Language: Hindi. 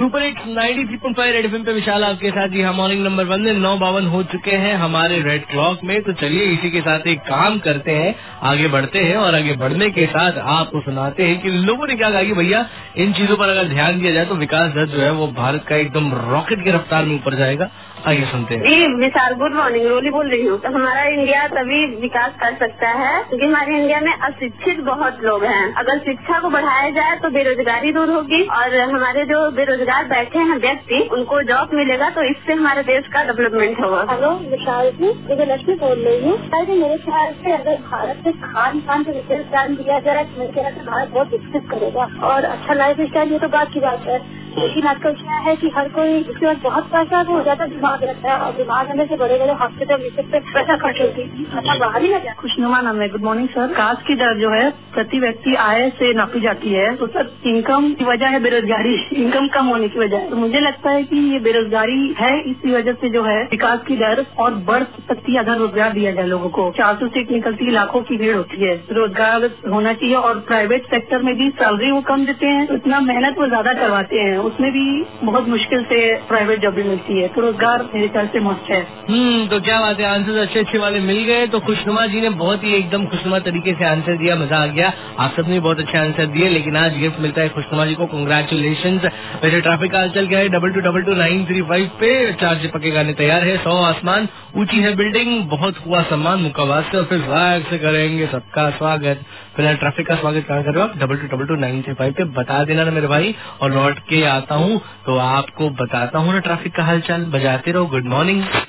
सुपर हिट 93.5 रेड एफएम पे विशाल आपके साथ। यहाँ मॉर्निंग नंबर 1 में 9:52 हो चुके हैं हमारे रेड क्लॉक में। तो चलिए इसी के साथ एक काम करते हैं, आगे बढ़ते हैं और आगे बढ़ने के साथ आपको सुनाते हैं कि लोगों ने क्या कहा कि भैया इन चीजों पर अगर ध्यान दिया जाए तो विकास दर जो है वो भारत का एकदम रॉकेट की रफ्तार में ऊपर जाएगा। आइए सुनते हैं। जी विशाल, गुड मॉर्निंग। रोली बोल रही हूँ। तो हमारा इंडिया तभी विकास कर सकता है क्योंकि हमारे इंडिया में अशिक्षित बहुत लोग हैं। अगर शिक्षा को बढ़ाया जाए तो बेरोजगारी दूर होगी और हमारे जो बेरोजगार बैठे हैं व्यक्ति उनको जॉब मिलेगा, तो इससे हमारे देश का डेवलपमेंट होगा। हेलो विशाल जी, विजयलक्ष्मी बोल रही हूँ। मेरे ख्याल से अगर भारत में खान पान पर विशेष ध्यान दिया जाए तो मेरे ख्याल से भारत बहुत विकसित करेगा और अच्छा लाइफ स्टाइल, ये तो बात की बात है। लेकिन आजकल क्या है कि हर कोई इसके बाद बहुत पैसा हो जाता है, दिमाग रहता है और दिमाग रहने से बड़े बड़े हॉस्पिटल पे पैसा खर्च होती है। बाहर ही ना जाए। खुशनुमा नाम है। Good morning sir. विकास की दर जो है प्रति व्यक्ति आय से नापी जाती है, तो सर इनकम की वजह है बेरोजगारी, इनकम कम होने की वजह है। तो मुझे लगता है कि ये बेरोजगारी है, इसी वजह से जो है विकास की दर और बढ़ सकती है अगर रोजगार दिया जाए लोगों को। 400 सीट निकलती है, लाखों की भीड़ होती है। रोजगार होना चाहिए और प्राइवेट सेक्टर में भी सैलरी वो कम देते हैं, तो इतना मेहनत वो ज्यादा करवाते हैं, उसमें भी बहुत मुश्किल से प्राइवेट जॉब भी मिलती है। तो रोजगार मेरे ख्याल से मस्ट है। तो क्या बात है, आंसर अच्छे वाले मिल गए। तो खुशनुमा जी ने बहुत ही एकदम खुशनुमा तरीके से आंसर दिया, मजा आ गया। आप सबने बहुत अच्छे आंसर दिए, लेकिन आज गिफ्ट मिलता है खुशनुमा जी को। कांग्रेचुलेशन। वैसे ट्रैफिक का चल गया है 22222935 पे। 4 चिपके गाने तैयार है। 100 आसमान, ऊंची है बिल्डिंग, बहुत हुआ सम्मान, मुक्काबाज से और फिर फ्लैग से करेंगे सबका स्वागत। फिलहाल ट्रैफिक का स्वागत कहाँ कर रहे हो आप? 22222935 पे बता देना ना मेरे भाई, और लौट के आता हूँ तो आपको बताता हूँ ना ट्रैफिक का हालचाल। बजाते रहो गुड मॉर्निंग।